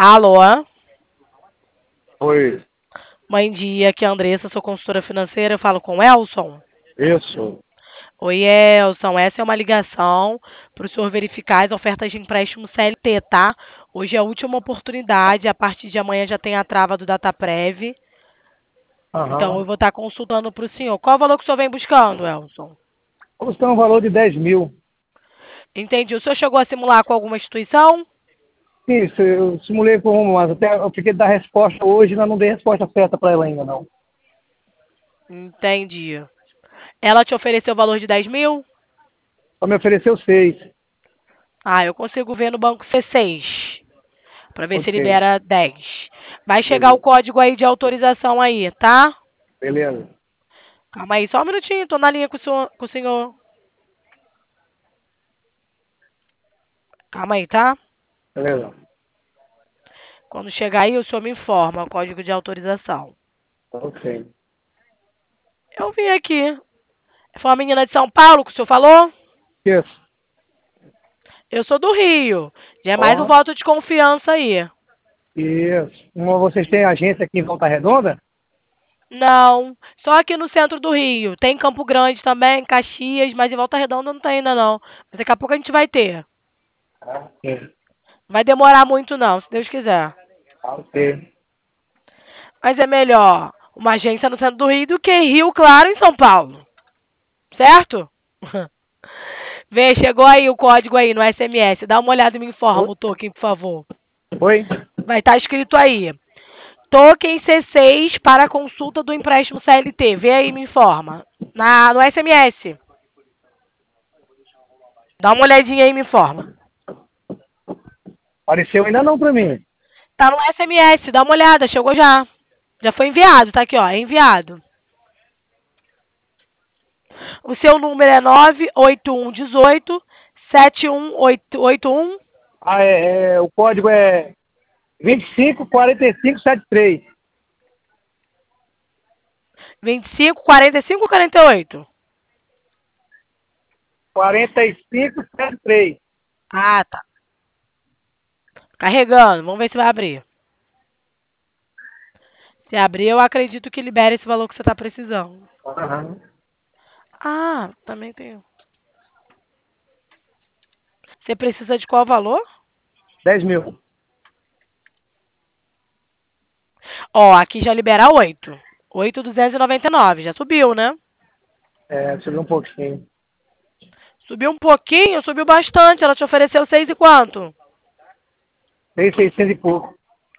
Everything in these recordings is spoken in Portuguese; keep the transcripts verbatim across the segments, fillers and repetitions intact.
Alô? Oi, Bom dia, aqui é a Andressa, sou consultora financeira, eu falo com o Elson. isso. Oi, Elson, essa é uma ligação para o senhor verificar as ofertas de empréstimo C L T, tá? Hoje é a última oportunidade, a partir de amanhã já tem a trava do Dataprev, então eu Aham. vou estar consultando para o senhor. Qual o valor que o senhor vem buscando, Elson? Custa um valor de dez mil. Entendi. O senhor chegou a simular com alguma instituição? Isso, eu simulei com uma, mas até eu fiquei de dar resposta hoje, mas não dei resposta certa para ela ainda, não. Entendi. Ela te ofereceu o valor de dez mil? Só me ofereceu seis. Ah, eu consigo ver no banco C seis. Para ver se Ok, libera dez. Vai chegar o beleza. código aí de autorização aí, tá? Beleza, Calma aí, só um minutinho, tô na linha com o senhor. Com o senhor. Calma aí, tá? beleza. Quando chegar aí, o senhor me informa o código de autorização. Ok. Eu vi aqui. Foi uma menina de São Paulo que o senhor falou? Isso. Eu sou do Rio. Já é mais um Ó, voto de confiança aí. isso. Uma, vocês têm agência aqui em Volta Redonda? Não, só aqui no centro do Rio. Tem Campo Grande também, Caxias, mas em Volta Redonda não tem ainda não. Mas daqui a pouco a gente vai ter. Ok. Vai demorar muito não, se Deus quiser. Ok. Mas é melhor uma agência no centro do Rio do que em Rio Claro, em São Paulo. Certo? Vê, chegou aí o código aí no S M S. Dá uma olhada e me Oi? informa o token, por favor. Oi? Vai estar escrito aí. Token C seis para consulta do empréstimo C L T. Vê aí e me informa. Na, no S M S. Dá uma olhadinha aí e me informa. Apareceu ainda não para mim. Tá no S M S, dá uma olhada, chegou já. Já foi enviado, tá aqui, ó, é enviado. O seu número é nove oito um um oito sete um oito um. Ah, é, é, o código é vinte e cinco quarenta e cinco setenta e três. vinte e cinco, quarenta e cinco ou quarenta e oito? quarenta e cinco setenta e três. Ah, tá. Carregando, vamos ver se vai abrir. Se abrir, eu acredito que libere esse valor que você tá precisando. Aham. Ah, também tem. Você precisa de qual valor? dez mil. Ó, aqui já libera oito. oito mil duzentos e noventa e nove, já subiu, né? É, subiu um pouquinho. Subiu um pouquinho, subiu bastante. Ela te ofereceu seis e quanto? Tem seiscentos e pouco.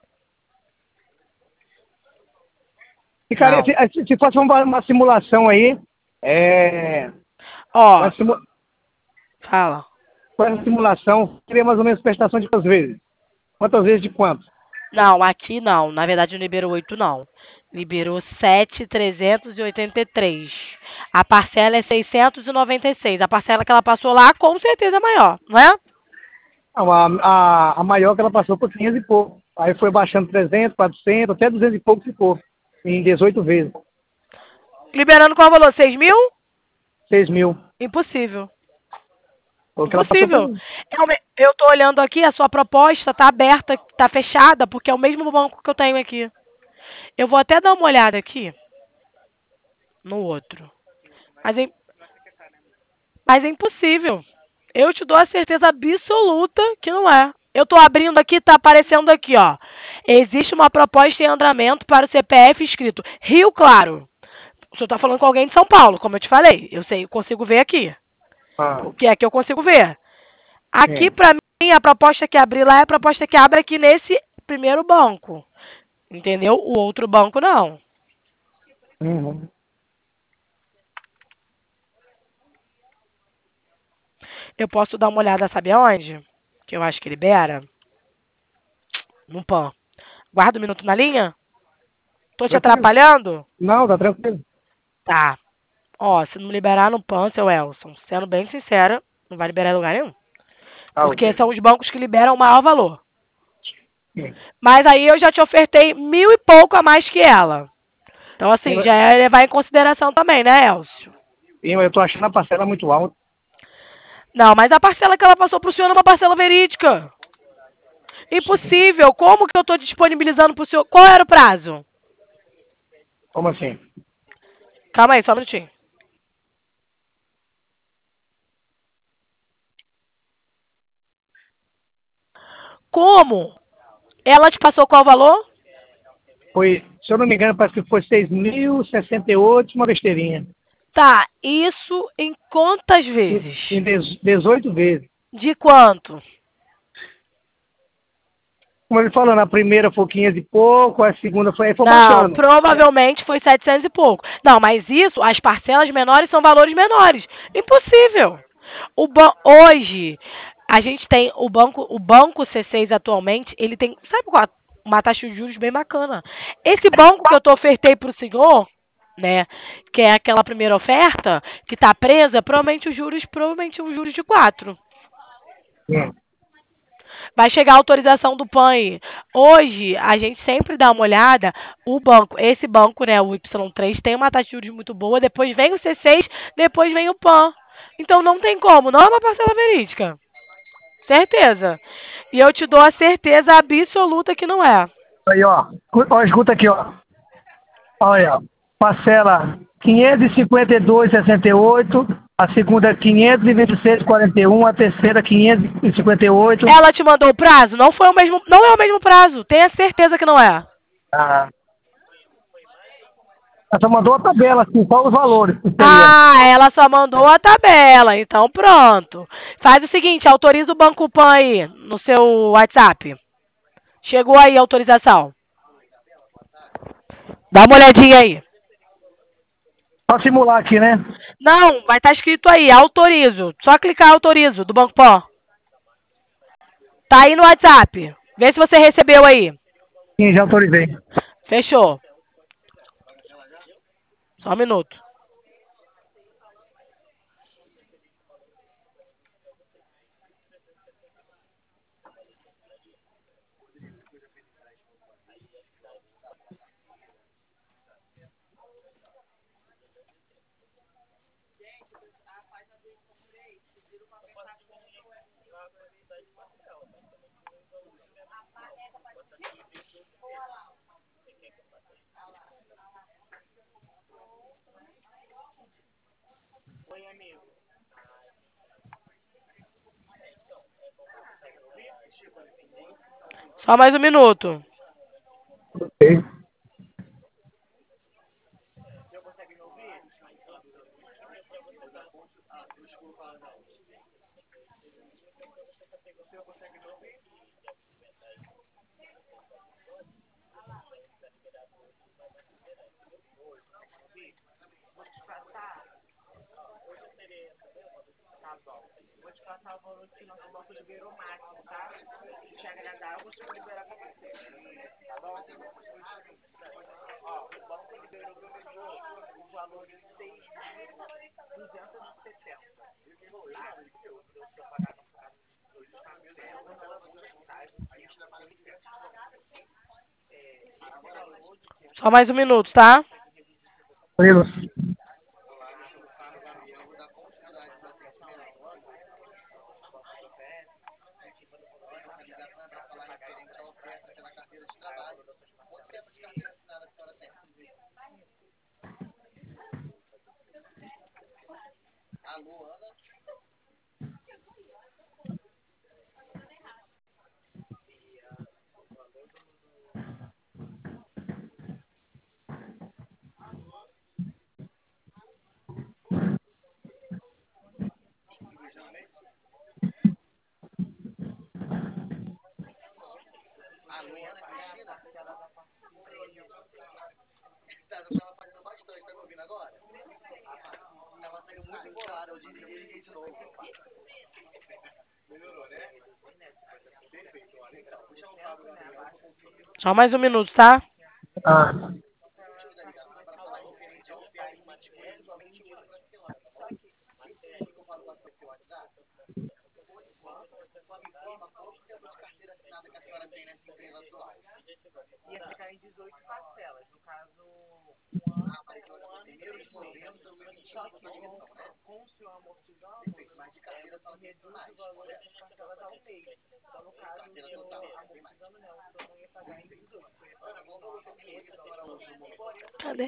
E, cara, Não. se, se fosse uma, uma simulação aí, é, Ó, uma simu, fala. com essa simulação, seria mais ou menos prestação de quantas vezes? Quantas vezes de quanto? Não, aqui não. Na verdade, não liberou oito, não. Liberou sete mil trezentos e oitenta e três. A parcela é seiscentos e noventa e seis. A parcela que ela passou lá, com certeza é maior, não é? Ah, A, a, a maior que ela passou por quinhentos e pouco. Aí foi baixando trezentos, quatrocentos, até duzentos e pouco ficou. Em dezoito vezes. Liberando qual valor? seis mil? seis mil. Impossível. Foi o que ela passou por Impossível. mim. É o me- Eu tô olhando aqui, a sua proposta tá aberta, tá fechada, porque é o mesmo banco que eu tenho aqui. Eu vou até dar uma olhada aqui no outro. Mas é, mas é impossível. Eu te dou a certeza absoluta que não é. Eu tô abrindo aqui, tá aparecendo aqui, ó. Existe uma proposta em andamento para o C P F escrito Rio Claro. O senhor tá falando com alguém de São Paulo, como eu te falei. Eu sei, eu consigo ver aqui. Ah, O que é que eu consigo ver? Aqui, sim. pra mim, a proposta que abri lá é a proposta que abre aqui nesse primeiro banco. Entendeu? O outro banco, não. Uhum. Eu posso dar uma olhada, sabe aonde? Que eu acho que libera. No P A N. Guarda um minuto na linha? Tô te Tranquilo? atrapalhando? Não, tá tranquilo. Tá. Ó, se não liberar no P A N, seu Elson, sendo bem sincera, não vai liberar em lugar nenhum. Ah, Porque ok. são os bancos que liberam o maior valor. Sim. Mas aí eu já te ofertei mil e pouco a mais que ela. Então, assim, já é levar em consideração também, né, Elcio? Sim, mas eu tô achando a parcela muito alta. Não, mas a parcela que ela passou pro senhor é uma parcela verídica. Impossível. Como que eu estou disponibilizando para o senhor? Qual era o prazo? Como assim? Calma aí, só um minutinho. Como? Ela te passou qual valor? Foi, se eu não me engano, parece que foi seis mil e sessenta e oito, uma besteirinha. Tá, isso em quantas E- vezes? Em dezoito vezes. De quanto? Como ele falou, na primeira foi quinhentos e pouco, a segunda foi, aí foi Não, baixando. provavelmente foi setecentos e pouco. Não, mas isso, as parcelas menores são valores menores. Impossível. O ban hoje, a gente tem o banco, o banco C seis atualmente, ele tem, sabe qual? Uma taxa de juros bem bacana. Esse banco que eu tô ofertei para o senhor, né, que é aquela primeira oferta, que está presa, provavelmente os juros, provavelmente os juros de quatro. Hum. Vai chegar a autorização do P A N. Hoje, a gente sempre dá uma olhada, o banco, esse banco, né, o Y três, tem uma taxa de juros muito boa, depois vem o C seis, depois vem o P A N. Então não tem como, não é uma parcela verídica. Certeza. E eu te dou a certeza absoluta que não é. Aí, ó. Ó, escuta aqui, ó. Olha, ó. Parcela quinhentos e cinquenta e dois vírgula sessenta e oito, a segunda quinhentos e vinte e seis vírgula quarenta e um, a terceira quinhentos e cinquenta e oito. Ela te mandou o prazo? Não foi o mesmo, não é o mesmo prazo. Tenha certeza que não é. Ah. Ela só mandou a tabela, assim, só os valores que seria. Ah, ela só mandou a tabela. Então pronto. Faz o seguinte, autoriza o Banco P A N aí no seu WhatsApp. Chegou aí a autorização. Dá uma olhadinha aí. Só simular aqui, né? Não, vai estar escrito aí, autorizo. Só clicar autorizo do Banco P A N. Tá aí no WhatsApp. Vê se você recebeu aí. Sim, já autorizei. Fechou. Só um minuto. Só mais um minuto. Ok. Só mais um minuto, tá? Tranquilo. Só mais um minuto, tá? Ah. Cadê?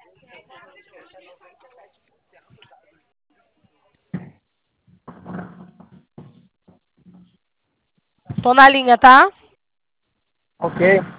Tô na linha, tá? Ok.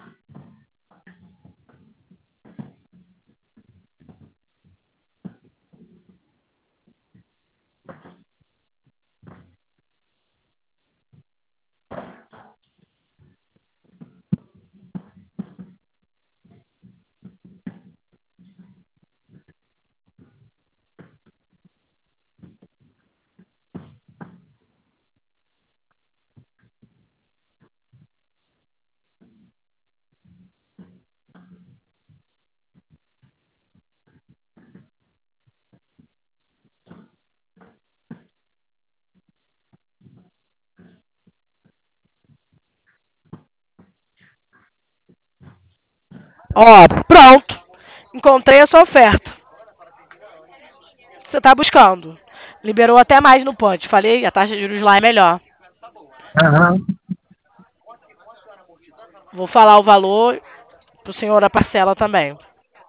Ó, pronto. Encontrei a sua oferta. Você tá buscando. Liberou até mais no punch. Falei, a taxa de juros lá é melhor. Aham. Vou falar o valor pro senhor a parcela também.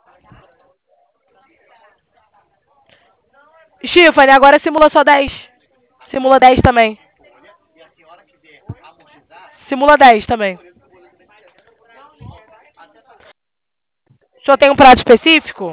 Stephanie, agora simula só dez. Simula dez também. Simula dez também. O senhor tem um prazo específico?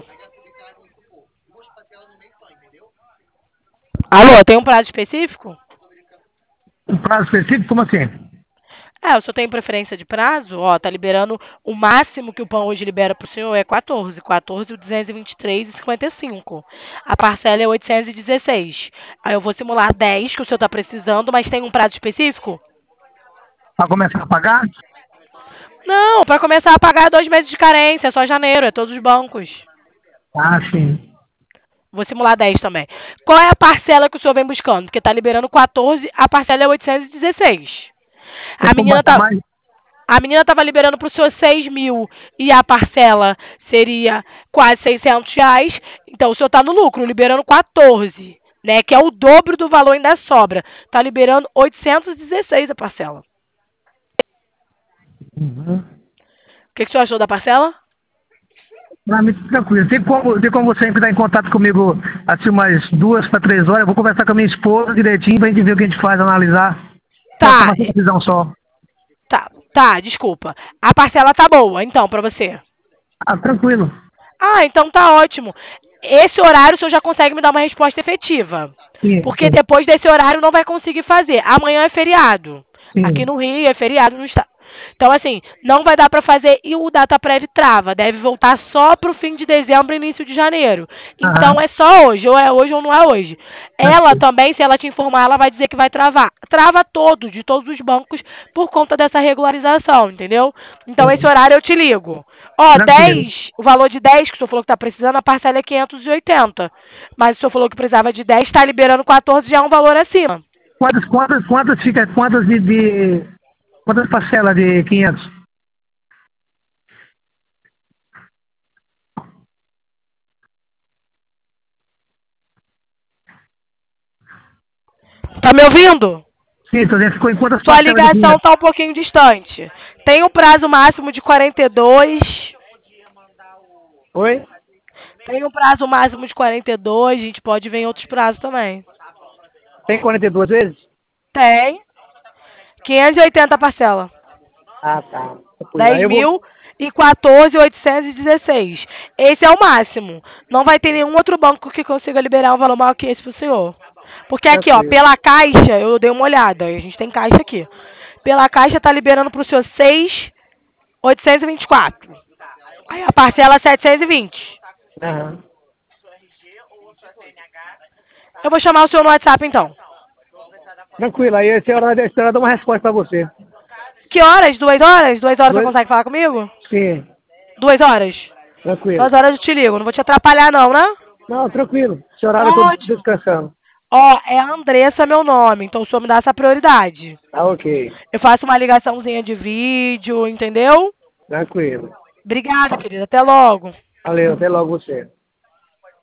Alô, tem um prazo específico? Um prazo específico? Como assim? É, o senhor tem preferência de prazo? Ó, tá liberando o máximo que o pão hoje libera pro senhor é quatorze. quatorze, duzentos e vinte e três e cinquenta e cinco. A parcela é oitocentos e dezesseis. Aí eu vou simular dez que o senhor tá precisando, mas tem um prazo específico? Para começar a pagar? Não, para começar a pagar dois meses de carência, é só janeiro, é todos os bancos. Ah, sim. Vou simular dez também. Qual é a parcela que o senhor vem buscando? Porque tá liberando quatorze, a parcela é oitocentos e dezesseis. Tem A como menina baixar tá, mais? a menina estava liberando para o senhor seis mil e a parcela seria quase seiscentos reais. Então o senhor está no lucro, liberando quatorze, né? Que é o dobro do valor ainda sobra. Está liberando oitocentos e dezesseis a parcela. Uhum. O que, que o senhor achou da parcela? Pra mim, tranquilo. Tem como, tem como você entrar em contato comigo assim umas duas para três horas? Eu vou conversar com a minha esposa direitinho pra gente ver o que a gente faz, analisar. Pra Tá, tomar essa decisão só. tá, tá, desculpa. A parcela tá boa, então, para você. Ah, tranquilo. Ah, então tá ótimo. Esse horário o senhor já consegue me dar uma resposta efetiva. Sim, Porque sim, depois desse horário não vai conseguir fazer. Amanhã é feriado. Aqui sim. no Rio é feriado no estado. Então, assim, não vai dar para fazer e o data prévio trava. Deve voltar só pro fim de dezembro e início de janeiro. Então Aham. é só hoje, ou é hoje ou não é hoje. Ela Tranquilo. também, se ela te informar, ela vai dizer que vai travar. Trava todos, de todos os bancos, por conta dessa regularização, entendeu? Então esse Sim. horário eu te ligo. Ó, Tranquilo. dez, o valor de dez que o senhor falou que tá precisando, a parcela é quinhentos e oitenta. Mas o senhor falou que precisava de dez, tá liberando quatorze, já é um valor acima. Quantas, quantas, quantas fica, quantas de, de quantas parcelas de quinhentos? Tá me ouvindo? Sim, então ficou em quantas Sua parcelas de ligação quinhentos? tá um pouquinho distante. Tem um prazo máximo de quarenta e dois. Oi? Tem um prazo máximo de quarenta e dois. A gente pode ver em outros prazos também. Tem quarenta e duas vezes? Tem. quinhentos e oitenta a parcela. Ah, tá. Pois dez aí eu vou. mil e quatorze, oitocentos e dezesseis. Esse é o máximo. Não vai ter nenhum outro banco que consiga liberar um valor maior que esse pro senhor. Porque aqui, ó, Tranquilo. pela caixa, eu dei uma olhada. A gente tem caixa aqui. Pela caixa tá liberando pro senhor seis mil oitocentos e vinte e quatro. Aí a parcela é setecentos e vinte. Aham. Eu vou chamar o senhor no WhatsApp, então. Tranquilo, aí esse hora, esse hora eu dou uma resposta pra você. Que horas? Duas horas? Duas horas você Dois? consegue falar comigo? Sim, Duas horas? tranquilo. Duas horas eu te ligo. Não vou te atrapalhar, não, né? Não, tranquilo. Esse horário eu tô Ótimo. descansando. Ó, é a Andressa meu nome, então o senhor me dá essa prioridade. Tá ok. Eu faço uma ligaçãozinha de vídeo, entendeu? Tranquilo. Obrigada, querida. Até logo. Valeu, até logo você.